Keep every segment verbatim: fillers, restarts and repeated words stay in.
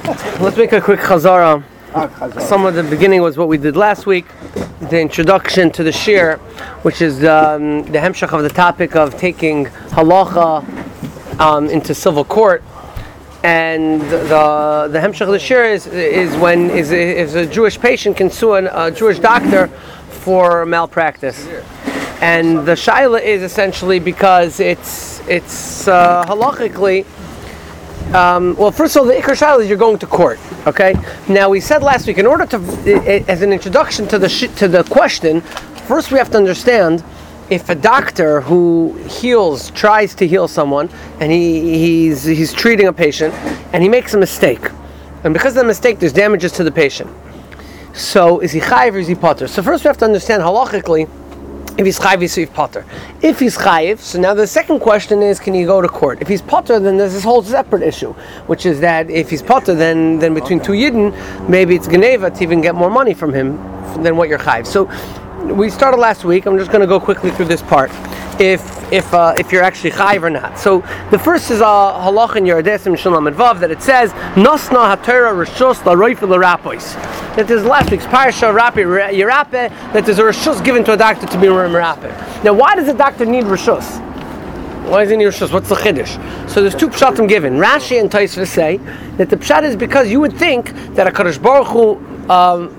Let's make a quick chazara. Some of the beginning was what we did last week, the introduction to the shir, which is um, the hemshach of the topic of taking halacha um, into civil court. And the the hemshach of the shir is is when is is a Jewish patient can sue an, a Jewish doctor for malpractice. And the shaila is essentially because it's it's uh, halachically. Um, well, first of all, the ikar shaila is you're going to court. Okay. Now we said last week, in order to, as an introduction to the sh- to the question, first we have to understand if a doctor who heals tries to heal someone and he he's he's treating a patient and he makes a mistake, and because of the mistake, there's damages to the patient. So is he chayiv or is he potter? So first we have to understand halachically. If he's chayiv, he's potter. If he's chayiv, so now the second question is, can he go to court? If he's potter, then there's this whole separate issue, which is that if he's potter, then then between two yidden, maybe it's geneva to even get more money from him than what you're chayiv. So we started last week. I'm just going to go quickly through this part. If if uh, if you're actually chayiv or not. So the first is a uh, halach in Yeredesim Shalom Advav that it says Nosna HaTorah Rishus LaRoif LaRapois. That there's last week's Parsha Rapi Yerape, that there's a Rishus given to a doctor to be Merape. Now, why does a doctor need Rishus? Why does he need Rishus? What's the chiddush? So there's two pshatim given. Rashi and Tosfos say that the pshat is because you would think that a Kadosh Baruch Hu um,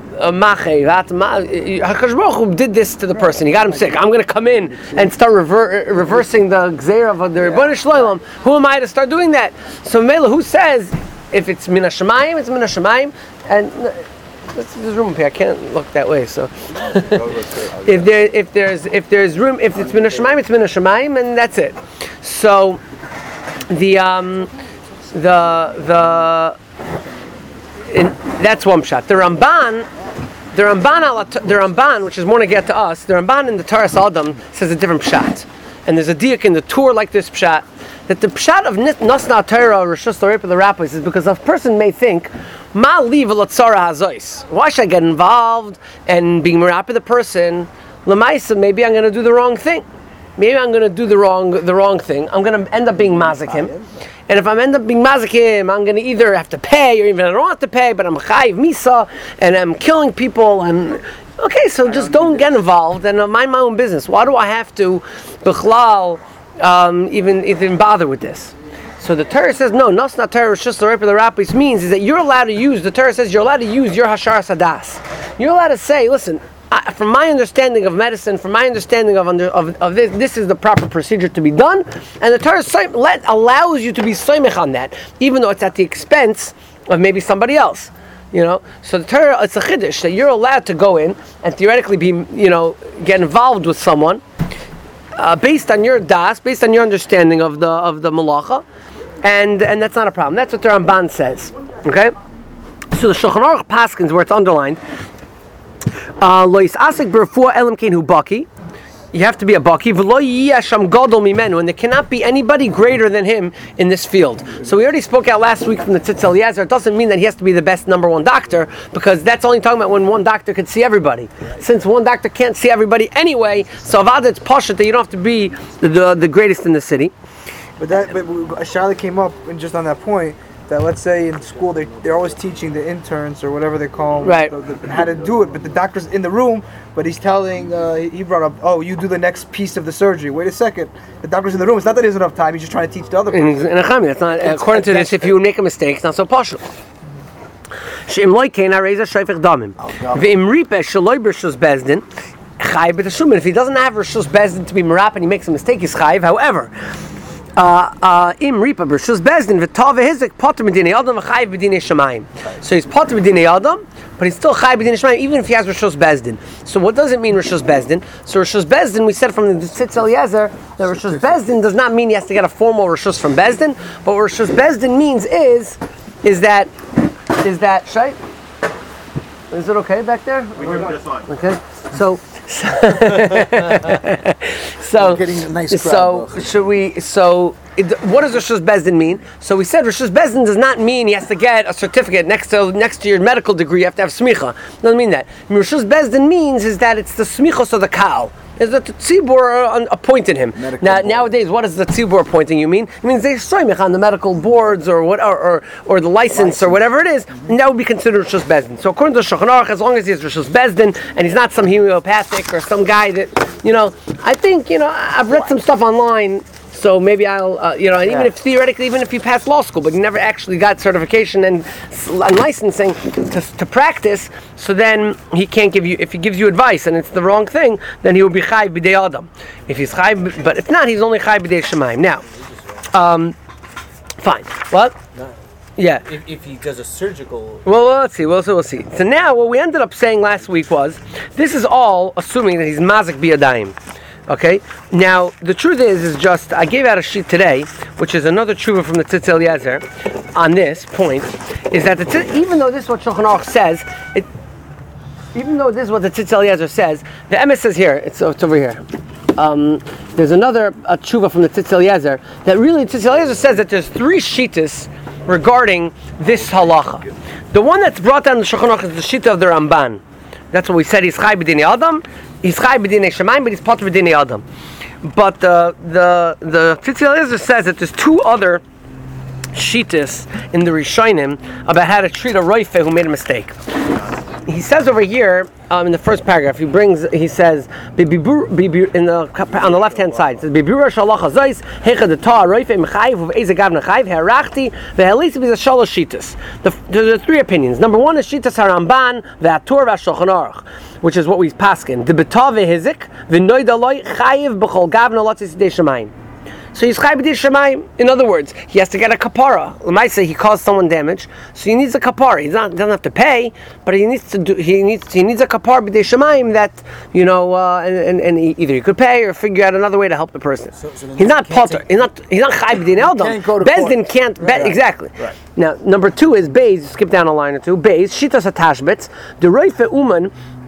HaKadosh Baruch Hu did this to the person. He got him sick. I'm going to come in and start rever- reversing the gzeira of the Rebbeinu Shloim. Who am I to start doing that? So Mela, who says if it's min hashamayim, it's min hashamayim, and there's room up here. I can't look that way. So if there if there's if there's room, if it's min hashamayim, it's min hashamayim, and that's it. So the um the the in, that's one shot. The Ramban. The Ramban, the Ramban, which is more to get to us, the Ramban in the Taras Adam says a different pshat, and there's a diak in the Tur like this pshat that the pshat of Nosna Torah or Rishus LaRoif LaRapois is because a person may think, Ma li v'lotzara hazois. Why should I get involved and being merapah the person? Lamaisa, maybe I'm going to do the wrong thing. Maybe I'm going to do the wrong the wrong thing. I'm going to end up being mazakim. And if I end up being mazakim, I'm going to either have to pay or even I don't have to pay, but I'm chayiv misa and I'm killing people. And okay, so just don't get involved and mind my own business. Why do I have to, bichlal, um, even even bother with this? So the Torah says no. Nosna Torah Rishus LaRoif LaRapois means is that you're allowed to use. The Torah says you're allowed to use your hasharas hadas. You're allowed to say, listen. I, from my understanding of medicine, from my understanding of under of, of this, this is the proper procedure to be done, and the Torah let, allows you to be soymech on that, even though it's at the expense of maybe somebody else, you know. So the Torah, it's a chiddush that you're allowed to go in and theoretically be, you know, get involved with someone uh, based on your das, based on your understanding of the of the malacha, and and that's not a problem. That's what the Ramban says. Okay, so the Shulchan Aruch paskins where it's underlined. Lois asik berfuah elam kein hu baki. You have to be a baki. V'lo yiyasham gadol mimenu, and there cannot be anybody greater than him in this field. So we already spoke out last week from the Tzitz Eliezer. It doesn't mean that he has to be the best number one doctor, because that's only talking about when one doctor could see everybody. Since one doctor can't see everybody anyway, so avada it's pashut that you don't have to be the, the the greatest in the city. But that, but Charlotte came up and just on that point. That let's say in school they they're always teaching the interns or whatever they call them, right, the, the, how to do it, but the doctor's in the room, but he's telling uh, he brought up, oh, you do the next piece of the surgery. Wait a second, the doctor's in the room. It's not that he doesn't have time. He's just trying to teach the other person. In, in a chami, that's not it's, according it's, to this. If you make a mistake, it's not so partial. She'im loy kein areza shayfech damim ve'im ripe shaloi b'rishus bezdin chayiv b'tashlumin. If he doesn't have rishus bezdin to be merap and he makes a mistake, he's chayiv. However, Im ripa b'rishus bezdin v'tov v'hizik potter b'dinei adam v'chayiv b'dinei shamayim. So he's potter b'dinei adam, but he's still chayiv b'dinei shamayim even if he has rishus bezdin. So what does it mean rishus bezdin? So rishus bezdin, we said from the Tzitz Eliezer that rishus bezdin does not mean he has to get a formal rishus from bezdin, but what rishus bezdin means is is that is that Shay? Is it okay back there? We hear just fine. Okay, so. so, getting a nice so crowd, should we? So, it, what does Rishus Bezdin mean? So we said Rishus Bezdin does not mean he has to get a certificate next to next to your medical degree. You have to have smicha. Doesn't mean that. Rishus Bezdin means is that it's the smichos of the kal. is that the tzibur appointed him. Medical Now board. nowadays, what does the tzibur appointing you mean? It means they're soymich on the medical boards or what, or or, or the license, or whatever it is, and that would be considered Rishus Bezdin. So according to Shulchan Aruch, as long as he's Rishus Bezdin and he's not some homeopathic or some guy that, you know, I think, you know, I've read some stuff online. So maybe I'll, uh, you know, and even Yeah. if theoretically, even if you pass law school, but you never actually got certification and, and licensing to, to practice, so then he can't give you, if he gives you advice and it's the wrong thing, then he will be chayv b'dei adam. If he's chayv, but if not, he's only chayv b'dei shemayim. Now, um, fine. What? Yeah. If, if he does a surgical, Well, well, let's see. We'll see. We'll see. So now, what we ended up saying last week was, this is all assuming that he's mazik biyadayim. Okay. Now the truth is, is just I gave out a sheet today, which is another tshuva from the Tzitz Eliezer, on this point, is that the tzitz, even though this is what Shulchan Aruch says, it, even though this is what the Tzitz Eliezer says, the emes says here, it's, it's over here. Um, there's another uh, tshuva from the Tzitz Eliezer that really Tzitz Eliezer says that there's three shittas regarding this halacha. The one that's brought down the Shulchan Aruch is the shita of the Ramban. That's what we said. He's chai b'dinei adam. He's chai b'dinei shemayim, but he's patur b'dinei adam. But uh, the the Tzitz Eliezer says that there's two other shittas in the Rishonim about how to treat a roife who made a mistake. He says over here um, in the first paragraph, he brings, he says, "Bibur- bibur- in the on the left hand side, it says, "Bibur shalacha zayis hecha the ta roife mechayiv uve'eze gav nechayiv herachti ve'helisi b'zeh shalosh shitas." The there are three opinions. Number one is shitas haramban ve'atur ve'ashulchan aruch, which is what we paskin. The beta ve'hizik v'noid aloi chayiv b'chol gav nolatzis dei shemayim. So he's chai b'dei shemayim. In other words, he has to get a kapara. L'maisa, he caused someone damage, so he needs a kapara. He doesn't, doesn't have to pay, but he needs to do. He needs he needs a kapara b'dei shemayim that, you know, uh, and, and and he, either he could pay or figure out another way to help the person. So- so then he's not he can't potter. take- He's not. He's not chai b'dei eldam. can't go to Bezdin court. can't. Be, Right. Exactly. Right. Now, number two is beis. Skip down a line or two. Beis shitas hatashbetz. The roife uman.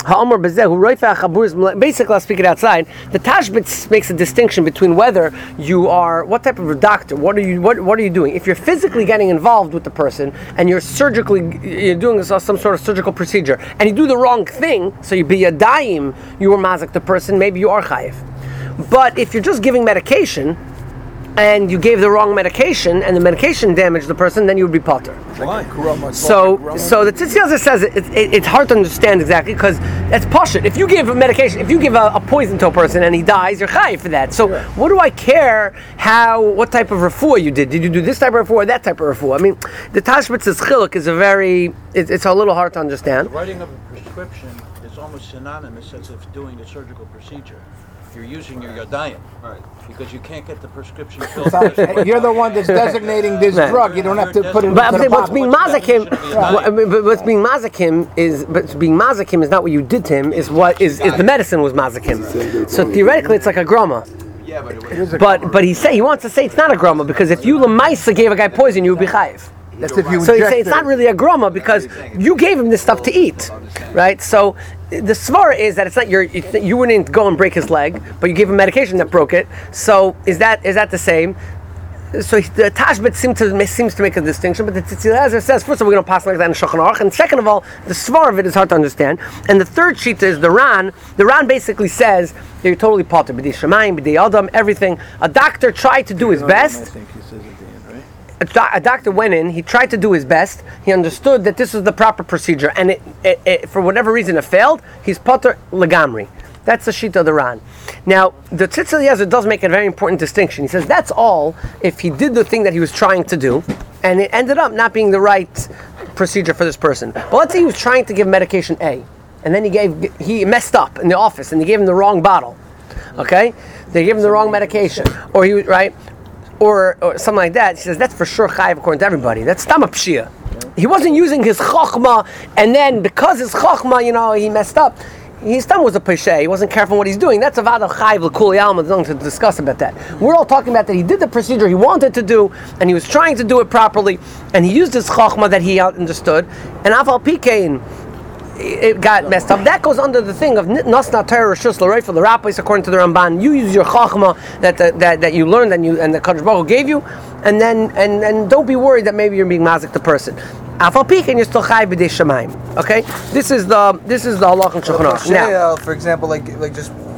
Basically, I'll speak it outside. The Tashbitz makes a distinction between whether you are, what type of a doctor, what are you, what, what are you doing? If you're physically getting involved with the person and you're surgically, you're doing some sort of surgical procedure, and you do the wrong thing, so you be a daim, you were mazik the person, maybe you are chayiv. But if you're just giving medication, and you gave the wrong medication, and the medication damaged the person, then you would be potter. Why? So, so the Tzitz Eliezer says it, it, it's hard to understand exactly because that's poshut. If you give a medication, if you give a, a poison to a person and he dies, you're chayiv for that. So, what do I care how, what type of refuah you did? Did you do this type of refuah or that type of refuah? I mean, the Tashbitz's chiluk is a very, it, it's a little hard to understand. The writing of a prescription is almost synonymous as if doing a surgical procedure. You're using your yadayim, right? Because you can't get the prescription filled. You're the one that's designating this Right. drug. You don't have to put it into But I'm the saying what's being bottle. mazakim, Definition of a what- I mean, but what's being mazakim is, but being mazakim is not what you did to him. Is what is, is the medicine was mazakim. So theoretically, it's like a groma. Yeah, but it It is a But but he say he wants to say it's not a groma because if you lemaisa gave a guy poison, you would be chayiv. That's if you So he's saying inject it's not it. really a groma because you gave him this stuff to eat, right? So the svara is that it's not your, you wouldn't go and break his leg, but you gave him medication that broke it. So is that is that the same? So the Tashbit seems to seems to make a distinction, but the Tzitz Eliezer says first of all we don't pass like that in Shulchan Aruch, and second of all the svar of it is hard to understand. And the third sheet is the Ran. The Ran basically says that you're totally potter b'dei shemayim, b'dei adam, everything. A doctor tried to do his best. A, do- a doctor went in, he tried to do his best, he understood that this was the proper procedure, and it, it, it, for whatever reason it failed, he's potter legamri. That's the sheet of the Ran. Now, the Tzitz Eliezer does make a very important distinction. He says that's all if he did the thing that he was trying to do, and it ended up not being the right procedure for this person. But let's say he was trying to give medication A, and then he gave he messed up in the office, and they gave him the wrong bottle. Okay? They gave him the wrong medication. Or he was, right? Or, or something like that. He says that's for sure chayiv according to everybody. That's stama pshia. He wasn't using his chachma, and then because his chachma, you know, he messed up. His thumb was a peshe. He wasn't careful what he's doing. That's a vada chayiv l'kuli alma. There's nothing to discuss about that. We're all talking about that he did the procedure he wanted to do, and he was trying to do it properly, and he used his chachma that he understood, and afal pikein, it got messed up. That goes under the thing of nasna Torah rishus l'roi for the rabbis according to the Ramban. You use your chachma that that, that that you learned and you and the Kadosh Baruch Hu gave you, and then and and don't be worried that maybe you're being mazik the person. Afal pik and you're still chai b'dei shemayim. Okay, this is the this is the halach and Shulchan Aruch. Now, Uh, for example, like like just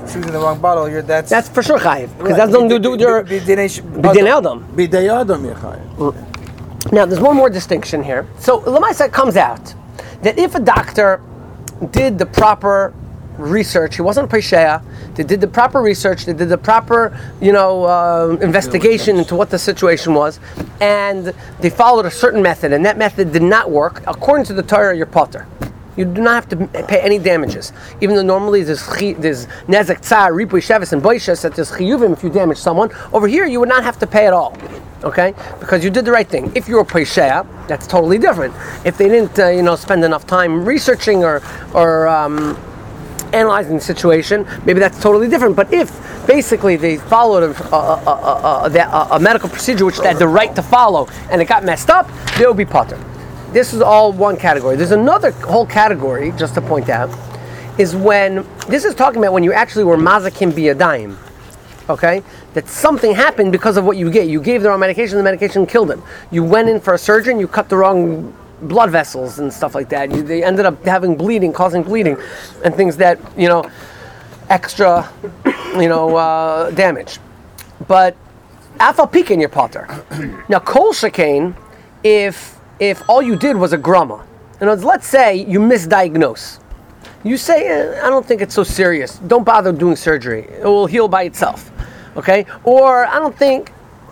choosing the wrong bottle, you're that's That's for sure chayiv because that's nothing to do with your b'dinei adam. B'dei Adam Yechayim. Now, there's one more distinction here. So, Lamaisa comes out that if a doctor did the proper research, he wasn't a Pesheya, they did the proper research, they did the proper, you know, uh, investigation into what the situation was, and they followed a certain method, and that method did not work, according to the Torah, you're potter. You do not have to pay any damages. Even though normally there's chi, there's nezek tzar, ripui sheves, and boishes, that there's chiyuvim if you damage someone. Over here, you would not have to pay at all, okay? Because you did the right thing. If you're a pesheya, that's totally different. If they didn't, uh, you know, spend enough time researching or or um, analyzing the situation, maybe that's totally different. But if basically they followed a, a, a, a, a, a medical procedure which they had the right to follow, and it got messed up, they will be potter. This is all one category. There's another whole category, just to point out, is when, this is talking about when you actually were mazakim biyadayim, okay? That something happened because of what you gave. You gave the wrong medication, the medication killed him. You went in for a surgeon, you cut the wrong blood vessels and stuff like that. You, they ended up having bleeding, causing bleeding, and things that, you know, extra, you know, uh, damage. But, afal pikin your potter. Now, kol shekain, if if all you did was a grama. In other words, let's say you misdiagnose. You say, eh, I don't think it's so serious. Don't bother doing surgery. It will heal by itself. Okay? Or, I don't think,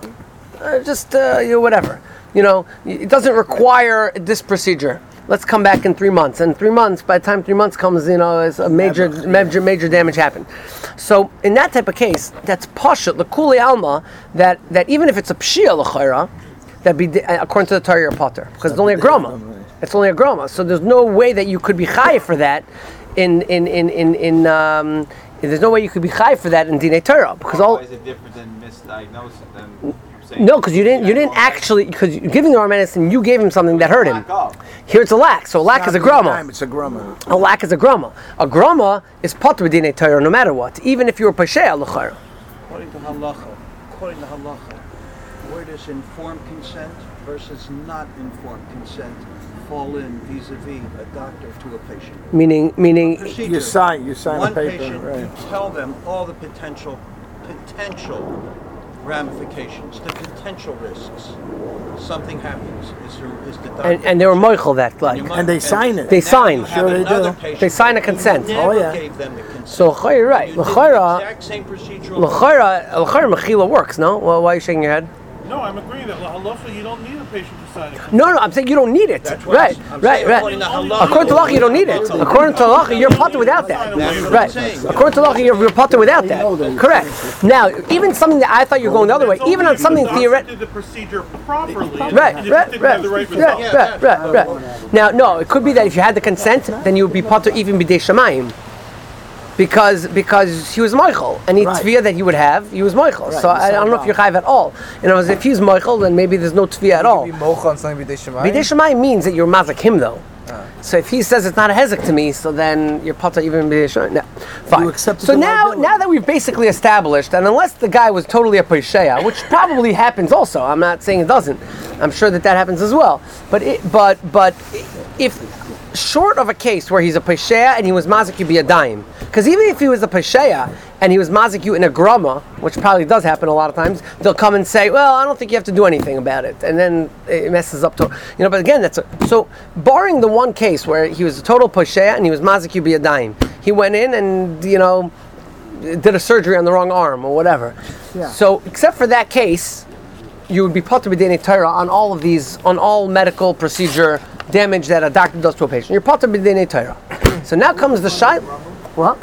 uh, just, uh, you know, whatever. You know, it doesn't require this procedure. Let's come back in three months. And three months, by the time three months comes, you know, a major, major, major damage happened. So, in that type of case, that's pashut, the kuli alma, that, that even if it's a pshia l'chayra, that be according to the Torah or Potter, because it's only a groma. It's only a groma, so there's no way that you could be chayiv for that. In in in in, in um, there's no way you could be chayiv for that in Dinei Torah, because all. Why is it different than misdiagnosis? Than saying no, because you didn't you didn't actually because giving the wrong medicine, you gave him something that hurt him. Here it's a lack, so a lack is a groma. It's a groma. A lack is a groma. A groma is Potter with Dinei Torah no matter what, even if you're a pesheya l'chayra. According to halacha, according to halacha, where does informed consent versus not informed consent fall in vis-a-vis a doctor to a patient? Meaning, meaning, Procedure. You sign, you sign One a paper, patient, right? you tell them all the potential, potential ramifications, the potential risks. Something happens. Is, there, is the doctor and, and they were moichel that like. you And they sign it. They now sign. you have Sure they another do. patient They sign a who consent. never Oh, yeah. gave them the consent. So you're right. You did the L'chayra, exact same procedure. l'chayra, l'chayra mechila works. No, well, why are you shaking your head? No, I'm agreeing that halacha you don't need a patient to sign it. No, no, I'm saying you don't need it. That's what Right, I'm right, saying. right. According to halacha, According to halacha, you don't need it. According to halacha, you're potter without that. That's what I'm Right. saying. According to halacha, you're, you're potter without that. Correct. Now, even something that I thought you were going the other way, It's even only on something if the doctor theoretical. did the procedure properly. Right, and you right, just didn't right, have the right right, result. right, right, right. Now, no, it could be that if you had the consent, then you would be potter even b'dei shamayim. Because because he was Michael, any Right. tviyah that he would have, he was Michael. Right, So I, I don't know if you're chayiv at all. You know, if he's Michael, then maybe there's no tviyah at all. Be mocha on something b'dei shemayim. B'dei Shemayim means that you're mazik him though. So if he says it's not a hezek to me, so then you're potter even b'dei Shemayim. No, fine. You accepted so the now, liability. now that we've basically established, and unless the guy was totally a pesheya, which probably happens also, I'm not saying it doesn't. I'm sure that that happens as well. But it, but but if short of a case where he's a pesheya and he was mazik you be a dime, because even if he was a pesheya and he was mazik you in a grama, which probably does happen a lot of times, they'll come and say, well, I don't think you have to do anything about it, and then it messes up to, you know. But again, that's a, so barring the one case where he was a total pesheya and he was mazik you be a dime, he went in and, you know, did a surgery on the wrong arm or whatever. Yeah. So except for that case, you would be potter b'dinei Torah on all of these, on all medical procedure damage that a doctor does to a patient. You're potter b'dinei Torah. So now comes the shayla. What?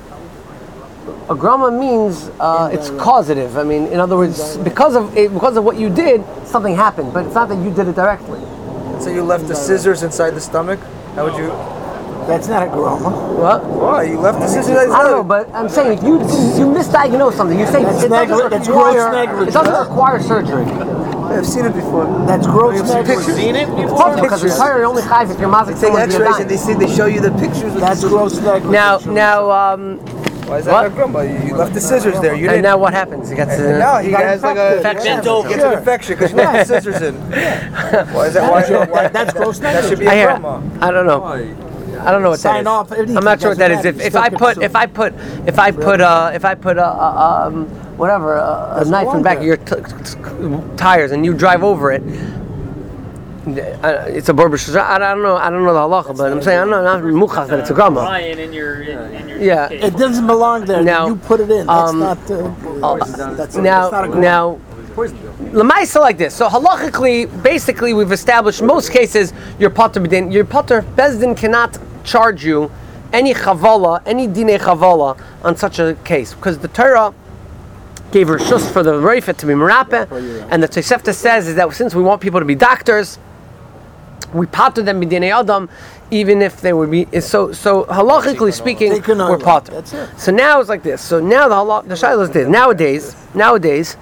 A grama means uh, it's causative. I mean, in other words, because of it, because of what you did, something happened. But it's not that you did it directly. So you left the scissors inside the stomach. How would you? That's not a groma. What? Why you left the scissors? inside the I don't know, stomach? but I'm saying if you you misdiagnose something, you say That's it doesn't negli- that's gross require it negligence. doesn't require surgery. I've seen it before. That's gross You've seen negligence. pictures. Seen it It's before? possible because Pictures. you're only chayiv if you're mazik They take someone to be a X-rays and they dime. see they show you the pictures. With That's the gross negligence. Now, now, um, Why is that What? not grumble? You, you left the scissors there. You and didn't. now what happens? He gets And uh, now he got has like a infected. infection. Gets an infection because you left the scissors in. Why is that? Why, why, That's gross that should be I a hear. grandma. I don't know. Why? I don't know what Sign that is. off, everything I'm not sure what that is. doesn't If, if matter. I put if I put if I put uh if I put a, a um whatever a, a Doesn't knife in the belong back of your t- t- tires and you drive over it, uh, it's a borber shuzah. I don't know. I don't know the halacha, but I'm saying I don't know. Not muchas that it's a gama. Ryan in your in, in your Yeah. case. It doesn't belong there. Now, you put it in. That's um, not. Uh, that's, Now that's not a good now. Lamaisa like this. So halachically, basically, we've established most cases your potter bedin. Your potter bezdin cannot charge you any chavala, any dine chavala on such a case because the Torah gave her shus for the reifet to be merape, and the Tosefta says is that since we want people to be doctors, we potter them b'dinei adam, even if they would be. So so halachically speaking, Take an we're oil. potter. That's it. So now it's like this. So now the halach, the shayla is this. Nowadays, nowadays.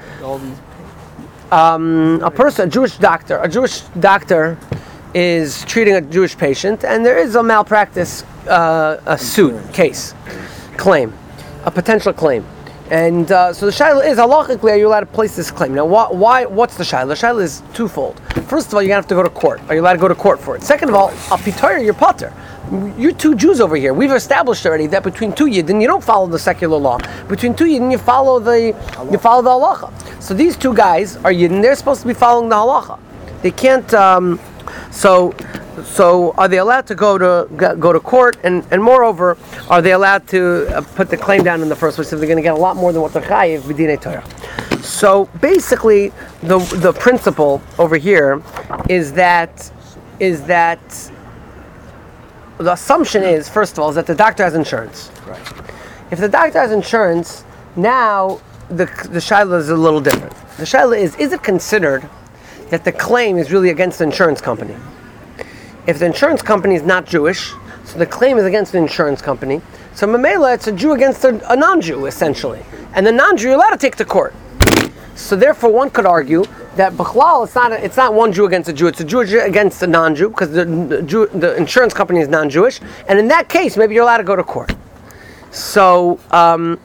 Um, a person, a Jewish doctor, a Jewish doctor is treating a Jewish patient, and there is a malpractice, uh, a suit case, claim, a potential claim, and uh, so the shaila is halachically, are you allowed to place this claim? Now, why? why what's the shaila? The shaila is twofold. First of all, you're gonna have to go to court. Are you allowed to go to court for it? Second of all, a pitoyer, your potter. You're two Jews over here. We've established already that between two Yidden, you don't follow the secular law. Between two Yidden, you follow the you follow the halacha. So these two guys are Yidden. They're supposed to be following the halacha. They can't. Um, so, so are they allowed to go to go to court? And and moreover, are they allowed to uh, put the claim down in the first place if they're going to get a lot more than what they're chayiv b'dinei Torah? So basically, the the principle over here is that is that. The assumption is, first of all, is that the doctor has insurance. Right. If the doctor has insurance, now the the shaila is a little different. The shaila is, is it considered that the claim is really against the insurance company? If the insurance company is not Jewish, so the claim is against the insurance company, so Mamela, it's a Jew against a, a non-Jew, essentially. And the non-Jew you're allowed to take to court. So therefore, one could argue that B'chlal, it's not a, it's not one Jew against a Jew; it's a Jew against a non-Jew because the, the, Jew, the insurance company is non-Jewish, and in that case, maybe you're allowed to go to court. So um,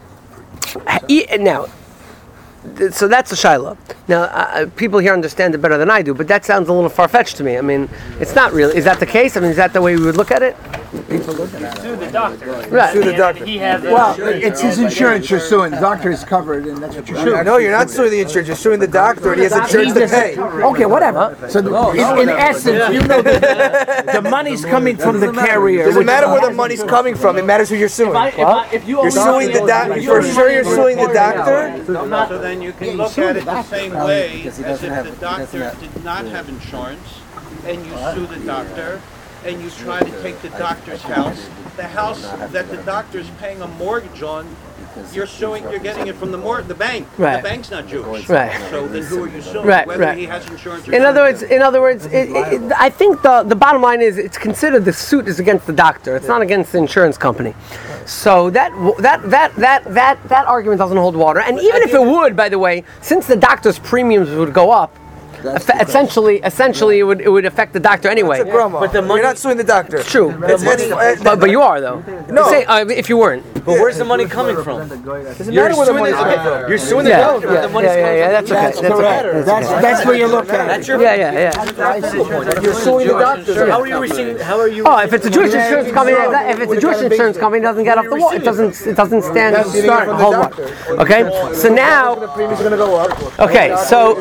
now, so that's a shaila. Now, uh, people here understand it better than I do, but that sounds a little far-fetched to me. I mean, it's not really. Is that the case? I mean, is that the way we would look at it? Sue the doctor. Right. Sue the doctor. He has well, it's his insurance you're suing. The doctor is covered, and that's what you're suing. No, you're not suing the insurance. You're suing the doctor, and he has insurance to pay. Okay, whatever. So, the, in, in essence, you know the, the money's coming from the carrier. Doesn't which- matter where the money's coming from. It matters who you're suing. You're suing the doctor. For sure, you're suing the doctor. So then you can look at it the same way as if the doctor did not have insurance, and you sue the doctor, and you try to take the doctor's house, the house that the doctor is paying a mortgage on, you're suing, you're getting it from the mor- the bank. Right. The bank's not Jewish. Right. So then who are you suing? Right, Whether right. he has insurance or In not. other words, in other words, it, it, I think the, the bottom line is it's considered the suit is against the doctor. It's not against the insurance company. So that that that that that that argument doesn't hold water. And even if it would, by the way, since the doctor's premiums would go up, eff- essentially, essentially it would it would affect the doctor anyway. It's a grandma. But the money- You're not suing the doctor. It's true, It's, it's, it's, but but you are though. No. Say, uh, if you weren't. But where's the money coming from? doesn't matter where the money's coming from. You're suing the Yeah, doctor. yeah, The money's yeah, yeah, coming yeah, from. that's okay. That's That's correct. okay. That's, that's where you look at That's it. your Yeah, yeah, yeah. You're suing the doctor. So how are you receiving? How are you? Oh, if it's a Jewish insurance company, if it's a Jewish insurance company, it doesn't get off the wall. It doesn't. It doesn't stand. That's getting it Start from the hold doctor. on. Okay. So now. The premium's going to go up. Okay. So.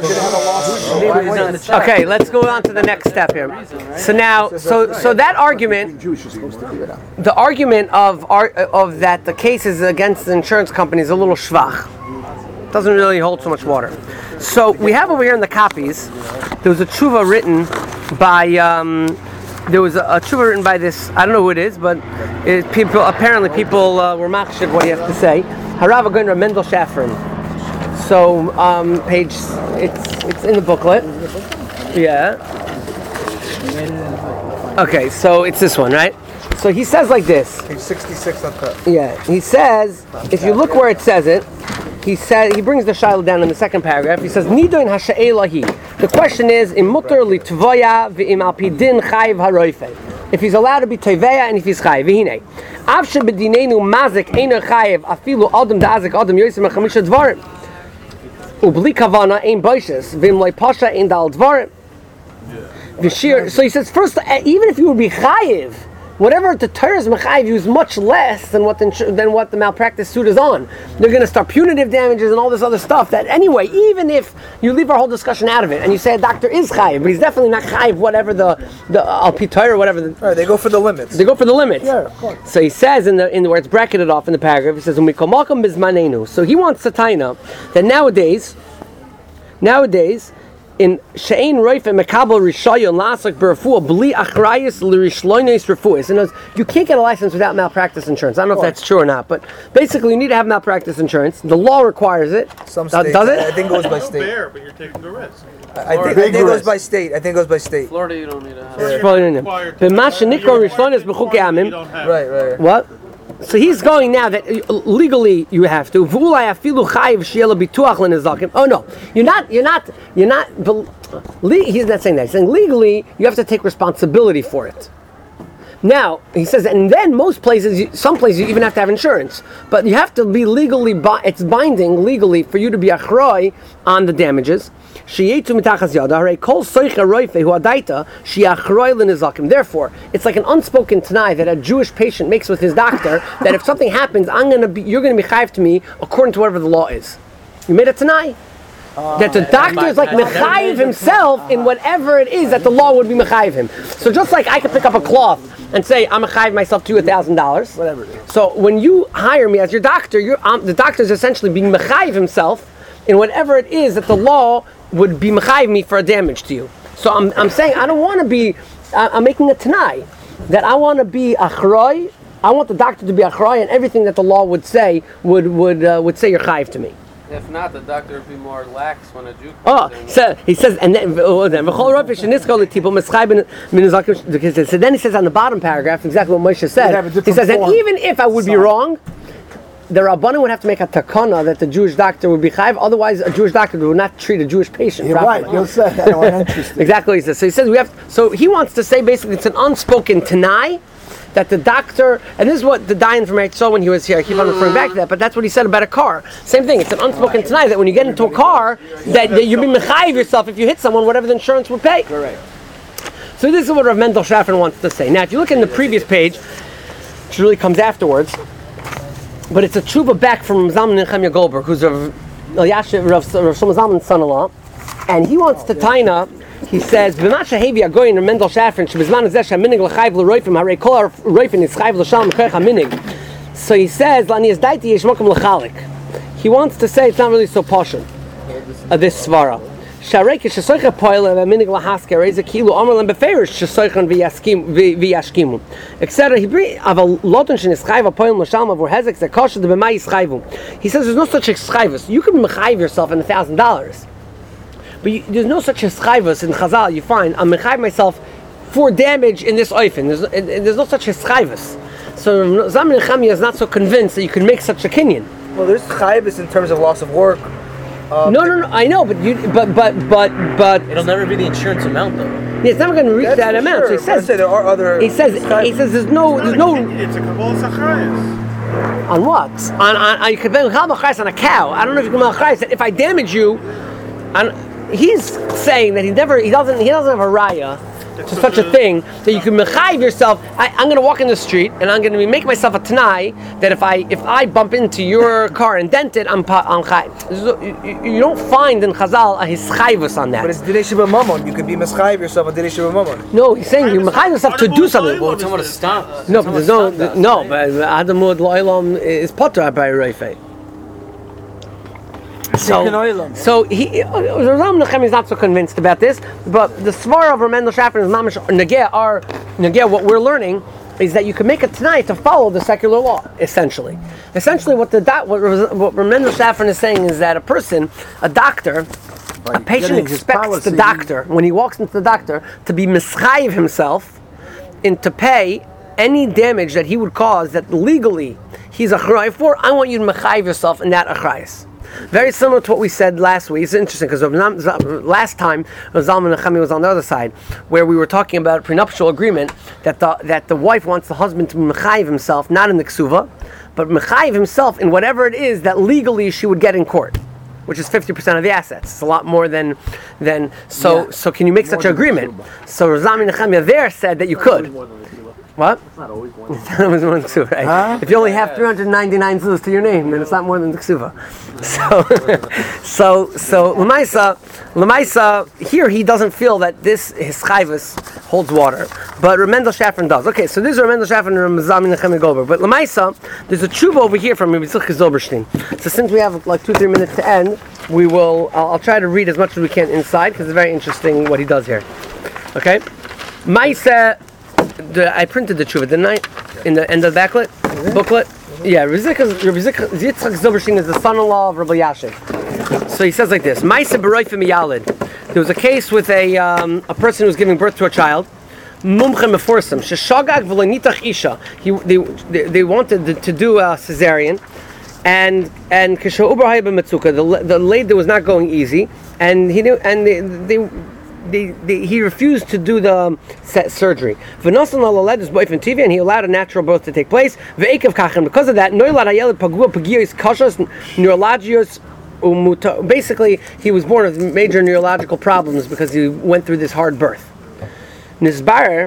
Okay. Let's go on to the next step here. So now. So so that argument. The argument of of that the case is against the insurance company is a little shvach. Doesn't really hold so much water. So we have over here in the copies, there was a tshuva written by, um, there was a, a tshuva written by this, I don't know who it is, but it, people apparently people uh, were machshir what he has to say. Harav Agunra Mendel Shafrin. So um, page, it's it's in the booklet. Yeah. Okay, so it's this one, right? So he says like this. Page sixty-six on top. Yeah, he says, if you look where it says it, he said he brings the shaila down in the second paragraph. He says, Nidoin hasha'elahi. The question is, im mutar litvoya v'im al pi din chayiv haroife. If he's allowed to be teveya and if he's chayiv. V'hinei. Av shebedinenu mazik eino chayiv afilu adam da'azik adam yosem achamisha dvarim. Ubli kavana ein boishes v'im loy pasha ein dal dvarim. V'shir. So he says, first, even if you would be chayiv, whatever the Torah is mechayiv you is much less than what the insur- than what the malpractice suit is on. They're going to start punitive damages and all this other stuff. That anyway, even if you leave our whole discussion out of it and you say a doctor is chayiv, but he's definitely not chayiv whatever the the al pi Torah, whatever. The, Right, they go for the limits. They go for the limits. Yeah, of course. So he says in the in the where it's bracketed off in the paragraph, he says "Umikomalkam bizmanenu." So he wants to taina that nowadays, nowadays, in she'ein roif and mekabel rishayon lasak berafua bli achrayis l'rishloines refuis. In other words, you can't get a license without malpractice insurance. I don't know if that's true or not, but basically you need to have malpractice insurance. The law requires it. Some Does- states, does I it? think it goes by No state. bear, but you're taking the risk. I think, I think it goes by state. I think it goes by state. Florida, you don't need to have. You're Probably not. required But to- mashenikro you're rishloines required b'chukei to- amim. you don't have Right, it. right. What? So he's going now that uh, legally you have to. V'ulai afilu chayiv she'ela bituach l'nezakim. Oh no, you're not. You're not. You're not. bel- le- He's not saying that. He's saying legally you have to take responsibility for it. Now he says, and then most places, you- some places you even have to have insurance, but you have to be legally. Bi- it's binding legally for you to be achroi on the damages. Sheyetu mitachas yada harei kol soicha roife hu adaita sheachroi l'nezakim. Therefore, it's like an unspoken t'nai that a Jewish patient makes with his doctor that if something happens, I'm gonna be, you're gonna be chayiv to me according to whatever the law is. You made a t'nai. That the doctor is like mechayiv himself in whatever it is that the law would be mechayiv him. So just like I could pick up a cloth and say I'm mechayiv myself to you a thousand dollars. Whatever it is. So when you hire me as your doctor, you're, um, the doctor is essentially being mechayiv himself in whatever it is that the law would be mechayiv me for a damage to you. So I'm, I'm saying I don't want to be. Uh, I'm making a t'nai that I want to be achroi. I want the doctor to be achroi and everything that the law would say would would uh, would say you're chayiv to me. If not, the doctor would be more lax when a Jew comes Oh, in. so he says, and then, oh, then so then he says on the bottom paragraph exactly what Moshe have a said. different He says that form. even if I would be wrong, the Rabbanim would have to make a takana that the Jewish doctor would be chayiv. Otherwise, a Jewish doctor would not treat a Jewish patient You're right. properly. You'll say that. Oh, interesting. Exactly what he says. So he says we have. So he wants to say basically it's an unspoken tanai that the doctor, and this is what the Dayan from Eretz saw when he was here. I keep on referring back to that, but that's what he said about a car. Same thing. It's an unspoken tanai that when you get into a car, that, that you be mechayiv yourself if you hit someone, whatever the insurance would pay. Correct. So this is what Rav Mendel Shafran wants to say. Now, if you look in the previous page, which really comes afterwards, but it's a tshuva back from Zalman Nechemya Goldberg, who's Rav Elyashiv, Rav Rav Shlomo Zalman's son-in-law, and he wants to taina. He says, "B'masha hevi agoyin Rav Mendel Shafran shebizman hazeh shaminig l'chayv l'roifim harei kol roifim is chayv l'shalom l'chayv haminig." So he says, "Lani is daiti yesh mokum l'chalik." He wants to say it's not really so poshut. Uh, this svara. Sharei kishasoicha poil haminig lahasker reiz a kilo amar lem beferish shasoichan v'yaskim v'yashkimu, et cetera. He bring of a loton shenis chayv a poil l'shalom avur hezek zekosha de b'may yischayvu. He says there's no such chayvus. You can mechayiv yourself in a thousand dollars. But you, there's no such a chayvus in Chazal. You find I'm mechayiv myself for damage in this oifen. There's, there's no such a chayvus. So Zalman Nechemya is not so convinced that you can make such a kinyan. Well, there's chayvus in terms of loss of work. Um, No, no, no. I know, but you, but, but, but, but. It'll never be the insurance amount, though. Yeah, it's never going to reach that's that for amount. sure, So he but I says. say there are other. He says. He says there's no, there's no. It's a Kabbalah Zacharias. On what? On on, on you could make on a cow. I don't know if you can make that if I damage you, and he's saying that he never, he doesn't, he doesn't have a raya to such a thing that you can mechayiv yourself. I, I'm going to walk in the street and I'm going to make myself a tanai that if I if I bump into your car and dent it, I'm pa- I'm chayiv. You, you don't find in Chazal a hischayvus on that. But it's Dinei Sheba Mammon. You could be Meschayv yourself on Dinei Sheba Mammon. No, he's saying you mechayiv yourself to do something. Well, tell him to stop. No, but there's no, no, but Adamud Lo'ilam is potter by Reifei. So, so he, Rav Nechemya is not so convinced about this, but the svara of Rav Mendel Shafran is mamish negeh. Our negeh, what we're learning is that you can make a tonight to follow the secular law. Essentially, essentially, what the doc, what, what Rav Mendel Shafran is saying is that a person, a doctor, a patient expects the doctor when he walks into the doctor to be mischayiv himself and to pay any damage that he would cause that legally he's achrayv for. I want you to mechayiv yourself in that achrayus. Very similar to what we said last week. It's interesting because last time Zalman Nechemya was on the other side, where we were talking about a prenuptial agreement that the that the wife wants the husband to mechayiv himself, not in the ksuva, but mechayiv himself in whatever it is that legally she would get in court, which is fifty percent of the assets. It's a lot more than than so. Yeah. So can you make More such an than the agreement? ksuba. So Zalman Nechemya there said that you could. What? It's not always one. It's not always one ksuva, right? Huh? If you only have three hundred ninety-nine zuz to your name, then it's not more than the ksuva. So, so, so Lamaisa, Lamaisa, here he doesn't feel that this his chayvus holds water, but Remendel Shafran does. Okay, so this is Remendel Shafran and Mazamin Nechemia Goldberg. But Lamaisa, there's a tshuva over here from Rabbi Yitzchak Zilberstein. So since we have like two, three minutes to end, we will. I'll, I'll try to read as much as we can inside because it's very interesting what he does here. Okay, Maisa. The, I printed the tshuva, didn't I? In the end of the backlet booklet. Yeah, Rabbi Yitzchak Zilberstein is the son-in-law of Rabbi Yashiv. So he says like this: Ma'aseh b'roifim yalid. There was a case with a um, a person who was giving birth to a child. Mumchem meforsim sheshagag v'lo isha. He they, they they wanted to do a cesarean, and and kisha uber b'metzuka. The the lady was not going easy, and he knew, and they. they They, they, he refused to do the um, set surgery. And he allowed a natural birth to take place. Because of that, basically, he was born with major neurological problems because he went through this hard birth. All the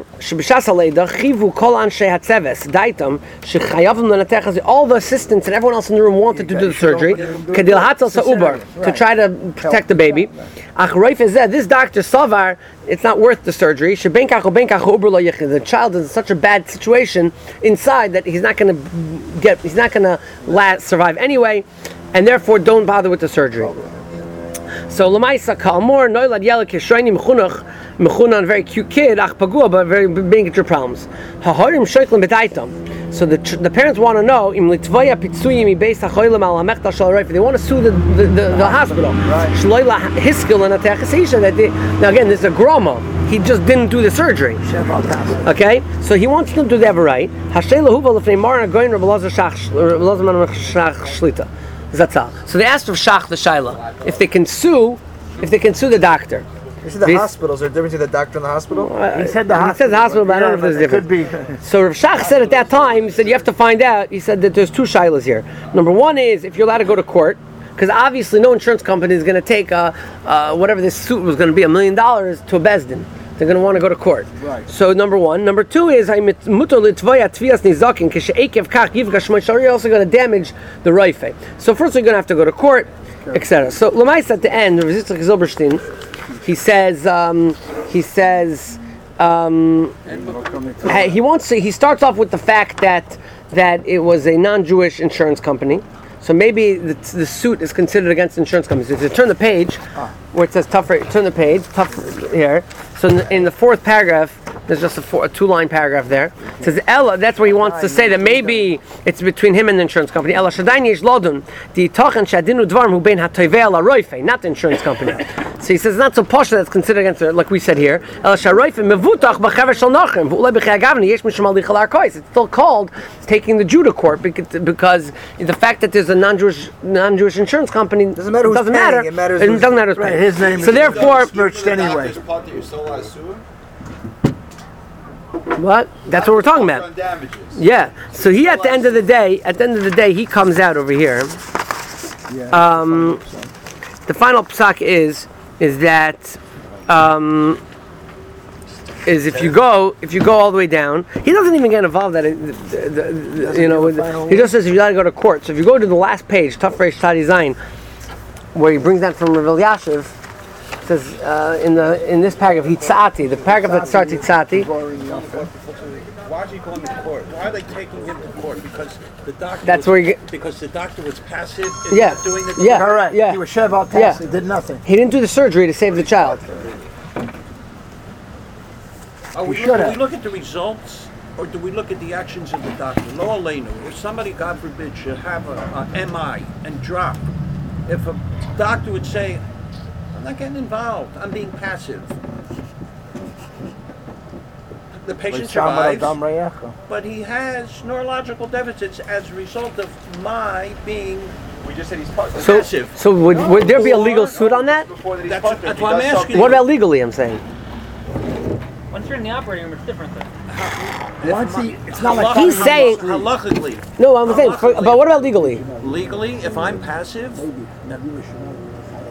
assistants and everyone else in the room wanted to do the surgery to try to protect the baby. This doctor Savar, it's not worth the surgery. The child is in such a bad situation inside that he's not going to get, he's not going to last, survive anyway, and therefore don't bother with the surgery. So Lamaisa Kalmor Noilad Yelik Shiny Mechunach Mechunan, very cute kid, Ach Pagua, but very big problems. Haharim Shoiklim Betaitam. So the the parents want to know Im Litvaya Pitsuyim Beis Hachoilim Al Hamechta Shal Reif. They want to sue the the, the, the hospital. Shloila Hiskil and Atechasisha. That they, now again, this is a groma. He just didn't do the surgery. Okay, so he wants them to do the right. Hashela Huva Lefnei Marna Goyin Rabbi Lazar Shach Shlita. So they asked of Shach the Shaila if they can sue, if they can sue the doctor. He said the this, hospitals. Is there a difference between the doctor and the hospital? Uh, he said the, he said the hospital, but yeah, I don't know if there's a difference. Could be. So Rav Shach said at that time, he said you have to find out. He said that there's two shaylas here. Number one is if you're allowed to go to court, because obviously no insurance company is going to take uh, uh, whatever this suit was going to be, a million dollars to a bezdin. They're going to want to go to court. Right. So number one. Number two is you're also going to damage the roife. So first you're going to have to go to court, et cetera. So Lamais at the end, Rav Yitzchak Zilberstein, he says, um, he says, um, he wants to, he starts off with the fact that that it was a non-Jewish insurance company. So maybe the, the suit is considered against insurance companies. If you turn the page, where it says tough rate, turn the page, tough here. So in the, in the fourth paragraph, there's just a, four, a two-line paragraph there. It says Ella. That's where he wants to say that maybe it's between him and the insurance company. Ella Shadayin Yesh Lodun the Tochen Shadinu Dvarm Hu Bein HaToivei Ala Roife, not the insurance company. So he says it's not so posh that's considered against it, like we said here. Ella Sharoife Mevutach B'Chaver Shal Nachem V'Ulei B'Chei Agavni Yesh Mishum Al Dichal Arkois. It's still called taking the Jew to court because, because the fact that there's a non-Jewish non-Jewish insurance company doesn't matter. Who's doesn't paying. matter. It matters. It doesn't matter. Right, his name. So therefore, merged anyway. What? That's what we're talking about. Yeah. So he, at the end of the day, at the end of the day, he comes out over here. Um, the final psak is is that um, is if you go if you go all the way down, he doesn't even get involved. That it, the, the, the, you know, with, he just says if you got to go to court. So if you go to the last page, Taf Reish Tadi Zayin, where he brings that from Rav Elyashiv. Says uh, in the in this paragraph Hitzati, the paragraph that starts Hitzati. Why is he going to court? Why are they taking him to court? Because the doctor. That's was, where you get, because the doctor was passive in yeah, not doing the yeah, correct. Yeah, he was Sheval Tess. He did nothing. He didn't do the surgery to save the child. Are we, look, do we look at the results, or do we look at the actions of the doctor? Lo aleinu. If somebody, God forbid, should have a, a M I and drop, if a doctor would say, I'm not getting involved. I'm being passive. The patient survives, but he has neurological deficits as a result of my being We just said he's part of So, passive. so would, would there be a legal suit on that? That's, that's why I'm asking. What about legally, I'm saying? Once you're in the operating room, it's different then. Once he, it's not like He's saying- halachically. No, I'm saying, for, but what about legally? Legally, if I'm passive,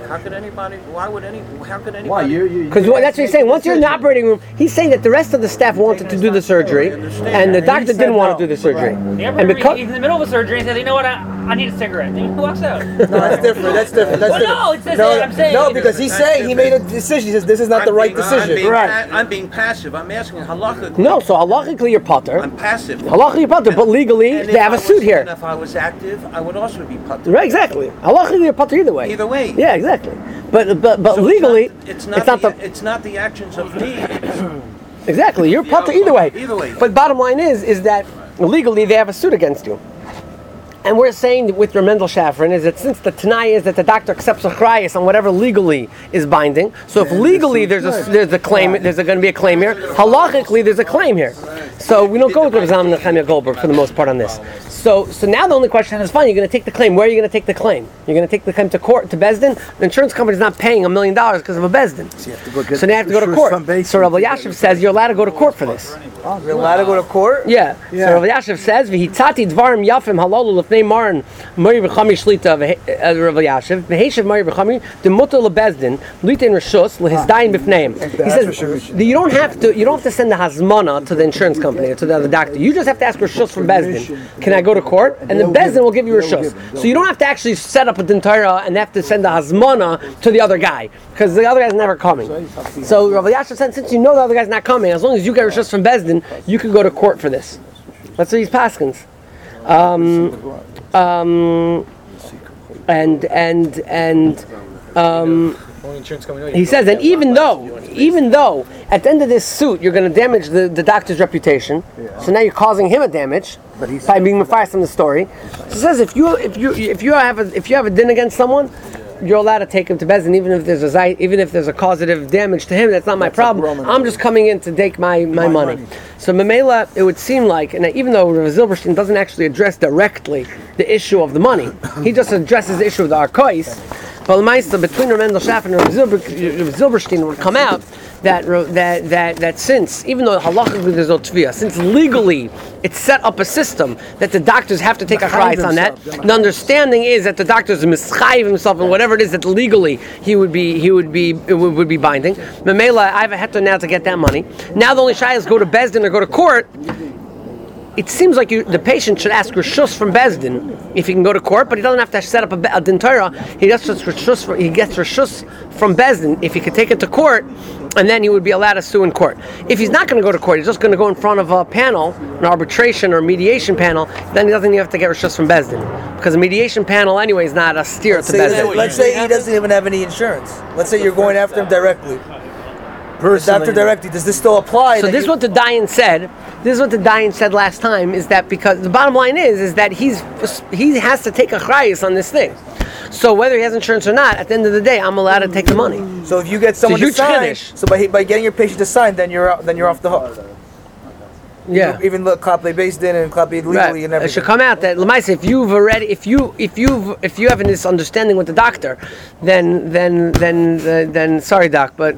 How could anybody? Why would any? How could anybody? Why you? you Because that's what he's saying. Once you're in the operating room, he's saying that the rest of the staff wanted to do the surgery, and the doctor didn't want to do the surgery. The And operator, because he's in the middle of a surgery and says, you know what, I, I need a cigarette. And he walks out. No, that's different. That's different. That's Well, different. no, it's just no, that I'm saying. no, because he's saying he made a decision. He says this is not the I'm right being- I'm decision. being, Right. pa- I'm being passive. I'm asking halachically. no, so halachically you're putter. I'm passive. Halachically you're putter, but legally And if they have I a suit was- here. And if I was active, I would also be putter. Right, exactly. Halachically you're putter either way. Either way. Yeah, exactly. But but but So legally, it's not, it's not, the, the, it's not the actions of me. It's, exactly. You're putter either way. Either way. But bottom line is is that legally they have a suit against you. And we're saying that with Ramendel Shafran is that since the Tanai is that the doctor accepts a chrayas on whatever legally is binding, so if legally there's a there's a claim, there's going to be a claim here. Halachically, there's a claim here. So we don't go with Rav Zalman Nechemia Goldberg for the most part on this. So so now the only question is, fine, you're going to take the claim. Where are you going to take the claim? You're going to take the claim to court, to Bezdin. The insurance company's not paying a million dollars because of a Bezdin. So you have to go get So now you have to go to Shus court. from Beis So Rav Yashiv says you're allowed to go to court for this. You're allowed to go to court. Yeah. Yeah. So Rav Yashiv says, "V'hitzati dvarim yafim halalu lefnei maran mari v'chami shlita v'he- Rav Yashiv v'heishav mari v'chami demutar lebezdin luitein rishus lehizdayin b'fneim." He says that you don't have to you don't have to send the hazmana to the insurance company or to the, the doctor. You just have to ask rishus from Bezdin. Can I go to court? And then Bezdin will give you rishus. So you don't have to actually set up a dintara and have to send the hazmana to the other guy because the other guy's never coming. So Rav Yashiv said, since you know the other guy's not coming, as long as you get rishus from Bezdin, you can go to court for this. That's what he's paskins. Um, um, and and and um, he says, and even though, even though at the end of this suit you're going to damage the, the doctor's reputation, so now you're causing him a damage by being mafayas from the story. So he says, if you if you if you have a if you have a din against someone, you're allowed to take him to Bezdin, even if there's a zay, even if there's a causative damage to him. That's not my problem. I'm just coming in to take my, my, money. So Mamela, it would seem like, and even though Rav Zilberstein doesn't actually address directly the issue of the money, he just addresses the issue of the arkois. But Lemaisa, between Ramendel Shafran and Rav Zilber, Rav Zilberstein would come out that that that that since, even though halachically there's no tviyah, since legally it's set up a system that the doctors have to take a chrayas on that. The understanding is that the doctors mischayiv himself and whatever it is that legally he would be he would be it would, would be binding. Memela, I have a heter now to get that money. Now the only shay is go to Bezdin or go to court. It seems like you, the patient should ask rishus from Bezdin if he can go to court, but he doesn't have to set up a, a dintara. He gets rishus. For, he gets rishus from Bezdin if he could take it to court, and then he would be allowed to sue in court. If he's not going to go to court, he's just going to go in front of a panel, an arbitration or mediation panel. Then he doesn't even have to get rishus from Bezdin because a mediation panel anyway is not a steer to Say Bezdin. that- let's say he doesn't even have any insurance. Let's say you're going after him directly. Personally, Doctor directly. Does this still apply? So that this is you- what the Dayan said. This is what the Dayan said last time. Is that because the bottom line is is that he's he has to take a chrayas on this thing. So whether he has insurance or not, at the end of the day, I'm allowed to take the money. So if you get someone to huge sign, chiddush. so by by getting your patient to sign, then you're out, then you're off the hook. Yeah. Even look, Klappe based in and Klappe legally Right. and It everything. should come out that Lemaisa, if you've already, if you, if you, if you have this understanding with the doctor, then, then, then, uh, then, sorry, doc, but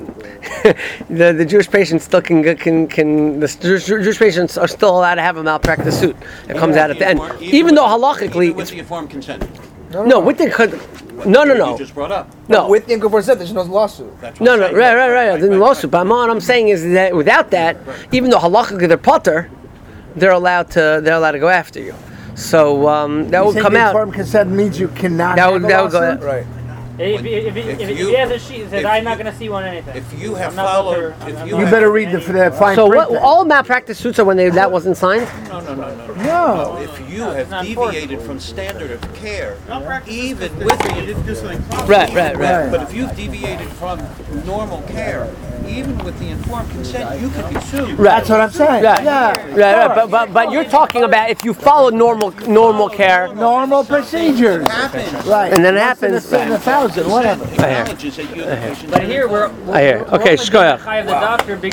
the the Jewish patients still can can can the Jewish, Jewish patients are still allowed to have a malpractice suit. It comes out at the end, even though halachically, Even with it's, the informed consent. no, with the no, no, You no, just brought up. no. With the income percent, there's no lawsuit. That's what No, I'm no, saying. right, right, right. The lawsuit. But what I'm saying is that without that, even though halachically they're potter, they're allowed to they're allowed to go after you. So um, that You would think come out. informed consent means you cannot. That have would a that would go. lawsuit? Right. If, if, if, if, If if, if you- he has a sheet that says, if I'm not you- going to see one anything. If you have I'm not followed, looking- if I'm you not You have- better read the, the fine So print. what, all malpractice suits are when they, that wasn't signed. No, no, no, no. No. If you have not deviated from standard of care, Malpractice even is with different. You the didn't do something proper. Right, right, right. but if you've deviated from normal care, even with the informed consent, you could be sued. That's what I'm saying. Right, Yeah. right, right. But, but but you're talking about if you follow normal normal care, Normal procedures. Happens. Right. and then it Once in a- happens. in a thousand, whatever. Acknowledges that you, the patient. But here we're, we're I hear. we're Okay, only shkoyach. doing the chai of the doctor be-